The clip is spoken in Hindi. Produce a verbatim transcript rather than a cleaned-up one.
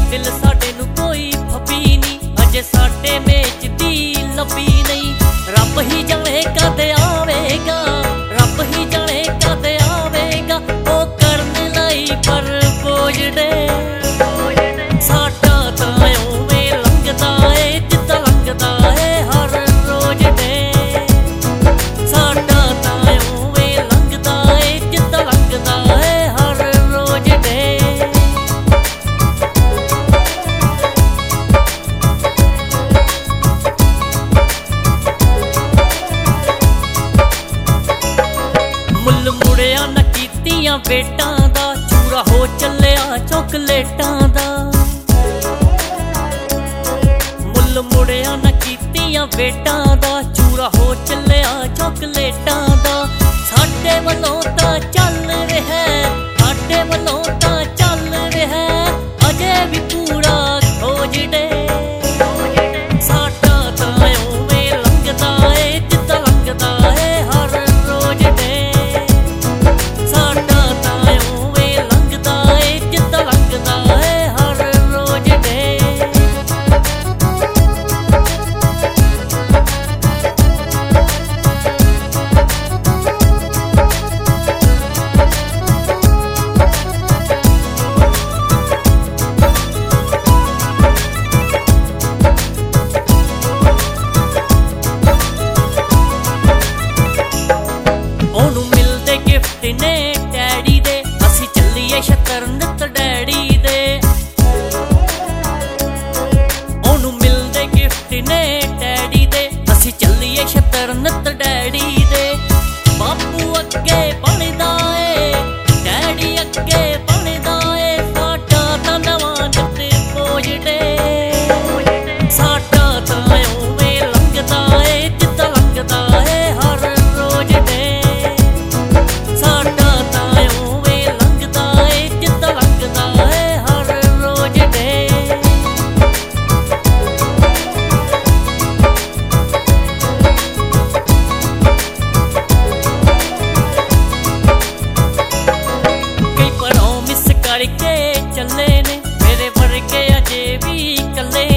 दिल साडे नू कोई फबी नहीं, अजे साडे मेच दी लबी नहीं। रब ही जाने कदे आवेगा, रब ही जाने कदे आवेगा, ओ करने लाई पर बोझड़े। साडा तां उवें लंघदा ए जिद्दां लंघदा ए हर रोज डे। साडा तां उवें लंघदा ए जिद्दां लंघदा ए हर रोज डे। मुल मुड़िया न कीतियां वेटां दा, चूरा हो चलिया चॉकलेटां दा। मुल मुड़िया न कीतियां वेटां दा, चूरा हो चलिया चॉकलेटां दा। साडे वल्लों तां चल रिहा, साडे वल्लों तां चल रिहा, अजे भी पूरा खोज डे। साडा तां उवें लंघदा ए जिद्दां लंघदा ए हर रोज डे। साडा तां उवें लंघदा ए जिद्दां लंघदा ए हर रोज डे। ओनू मिलदे गिफ्ट ने डैडी दे, असी चलिए छत्तर नित डैडी दे। ओनू मिलदे गिफ्ट ने डैडी दे, असी चलिए छत्तर नित डैडी दे। बापू अगे बनदा ए, डैडी अगे बनदा ए, साडा तां नवां नित बोझड़े। साडा तां उवें लंघदा ए जिद्दां लंघदा ए हर रोज डे। साडा तां उवें लंघदा ए जिद्दां लंघदा ए हर रोज डे। कई प्रॉमिस करके चले ने, मेरे वर्गे अजे भी कल्ले